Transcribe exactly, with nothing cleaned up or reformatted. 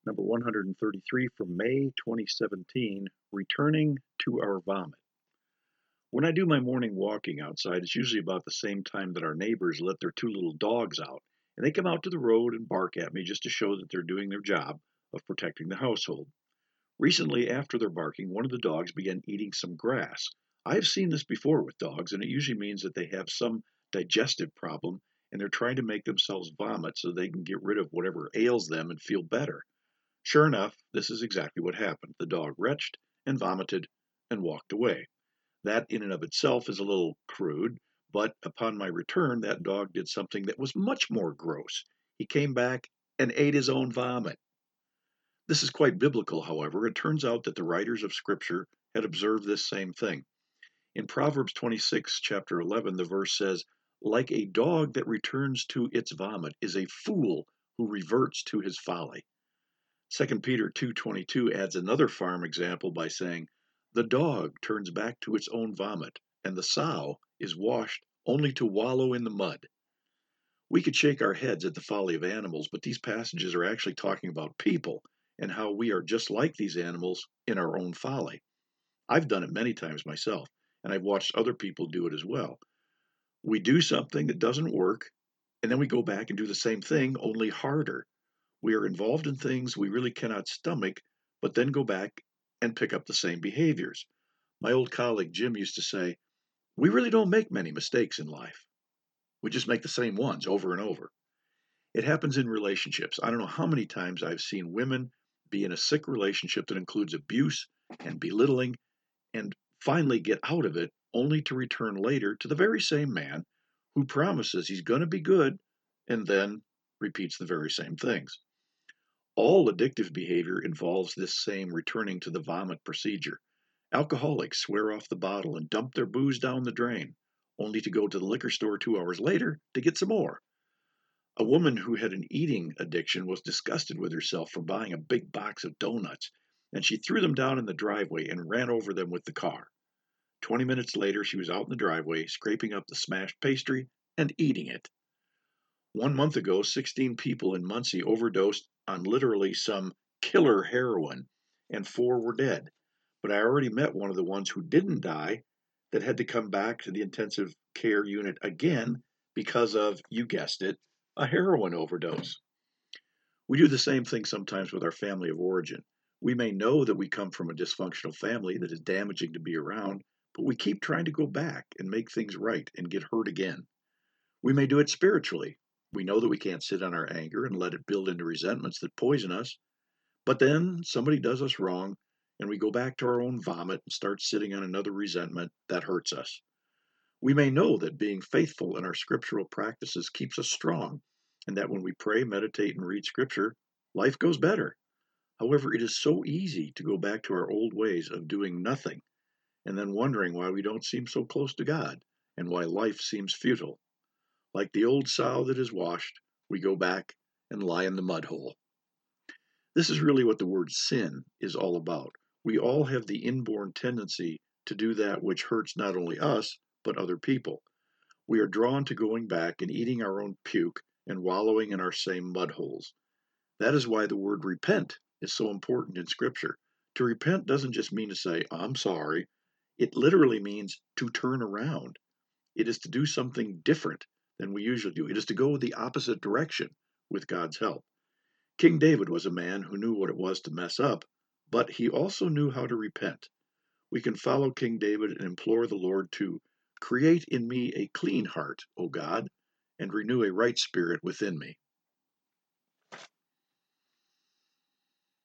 number one hundred thirty-three from May twenty seventeen, Returning to Our Vomit. When I do my morning walking outside, it's usually about the same time that our neighbors let their two little dogs out, and they come out to the road and bark at me just to show that they're doing their job of protecting the household. Recently, after their barking, one of the dogs began eating some grass. I have seen this before with dogs, and it usually means that they have some digestive problem and they're trying to make themselves vomit so they can get rid of whatever ails them and feel better. Sure enough, this is exactly what happened. The dog retched and vomited and walked away. That, in and of itself, is a little crude, but upon my return, that dog did something that was much more gross. He came back and ate his own vomit. This is quite biblical, however. It turns out that the writers of Scripture had observed this same thing. In Proverbs twenty-six, chapter eleven, the verse says, "Like a dog that returns to its vomit is a fool who reverts to his folly." Second Peter two twenty-two adds another farm example by saying, "The dog turns back to its own vomit, and the sow is washed only to wallow in the mud." We could shake our heads at the folly of animals, but these passages are actually talking about people and how we are just like these animals in our own folly. I've done it many times myself, and I've watched other people do it as well. We do something that doesn't work, and then we go back and do the same thing, only harder. We are involved in things we really cannot stomach, but then go back and pick up the same behaviors. My old colleague Jim used to say, "We really don't make many mistakes in life. We just make the same ones over and over." It happens in relationships. I don't know how many times I've seen women be in a sick relationship that includes abuse and belittling and finally get out of it only to return later to the very same man who promises he's going to be good and then repeats the very same things. All addictive behavior involves this same returning to the vomit procedure. Alcoholics swear off the bottle and dump their booze down the drain, only to go to the liquor store two hours later to get some more. A woman who had an eating addiction was disgusted with herself for buying a big box of donuts, and she threw them down in the driveway and ran over them with the car. Twenty minutes later, she was out in the driveway, scraping up the smashed pastry and eating it. One month ago, sixteen people in Muncie overdosed on literally some killer heroin, and four were dead. But I already met one of the ones who didn't die that had to come back to the intensive care unit again because of, you guessed it, a heroin overdose. We do the same thing sometimes with our family of origin. We may know that we come from a dysfunctional family that is damaging to be around, but we keep trying to go back and make things right and get hurt again. We may do it spiritually. We know that we can't sit on our anger and let it build into resentments that poison us, but then somebody does us wrong and we go back to our own vomit and start sitting on another resentment that hurts us. We may know that being faithful in our scriptural practices keeps us strong, and that when we pray, meditate, and read scripture, life goes better. However, it is so easy to go back to our old ways of doing nothing and then wondering why we don't seem so close to God and why life seems futile. Like the old sow that is washed, we go back and lie in the mud hole. This is really what the word sin is all about. We all have the inborn tendency to do that which hurts not only us, but other people. We are drawn to going back and eating our own puke and wallowing in our same mud holes. That is why the word repent is so important in Scripture. To repent doesn't just mean to say, "I'm sorry." It literally means to turn around. It is to do something different than we usually do. It is to go the opposite direction with God's help. King David was a man who knew what it was to mess up, but he also knew how to repent. We can follow King David and implore the Lord to create in me a clean heart, O God, and renew a right spirit within me.